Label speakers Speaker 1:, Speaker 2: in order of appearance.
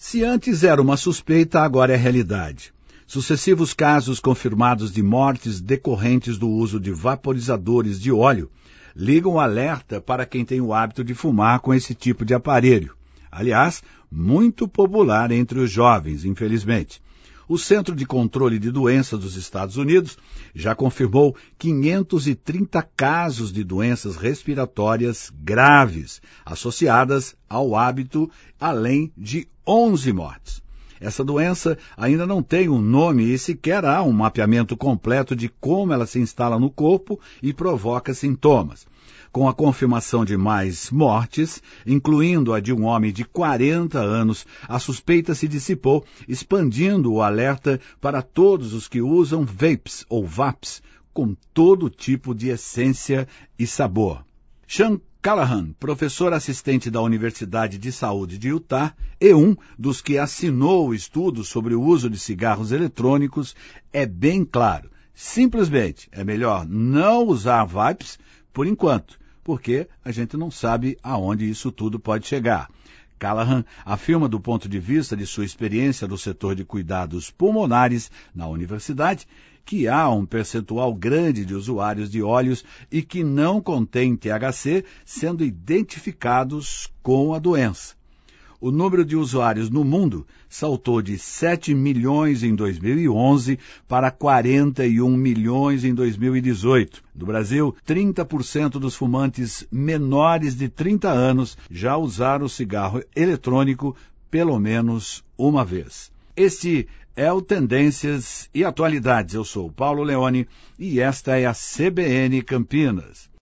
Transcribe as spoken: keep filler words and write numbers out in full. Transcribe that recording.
Speaker 1: Se antes era uma suspeita, agora é realidade. Sucessivos casos confirmados de mortes decorrentes do uso de vaporizadores de óleo ligam o alerta para quem tem o hábito de fumar com esse tipo de aparelho. Aliás, muito popular entre os jovens, infelizmente. O Centro de Controle de Doenças dos Estados Unidos já confirmou quinhentos e trinta casos de doenças respiratórias graves associadas ao hábito, além de onze mortes. Essa doença ainda não tem um nome e sequer há um mapeamento completo de como ela se instala no corpo e provoca sintomas. Com a confirmação de mais mortes, incluindo a de um homem de quarenta anos, a suspeita se dissipou, expandindo o alerta para todos os que usam vapes ou vapes, com todo tipo de essência e sabor. Sean Callahan, professor assistente da Universidade de Saúde de Utah, e um dos que assinou o estudo sobre o uso de cigarros eletrônicos, é bem claro. Simplesmente é melhor não usar vapes por enquanto, porque a gente não sabe aonde isso tudo pode chegar. Callahan afirma do ponto de vista de sua experiência no setor de cuidados pulmonares na universidade que há um percentual grande de usuários de óleos e que não contém T H C sendo identificados com a doença. O número de usuários no mundo saltou de sete milhões em dois mil e onze para quarenta e um milhões em dois mil e dezoito. No Brasil, trinta por cento dos fumantes menores de trinta anos já usaram o cigarro eletrônico pelo menos uma vez. Este é o Tendências e Atualidades. Eu sou o Paulo Leone e esta é a C B N Campinas.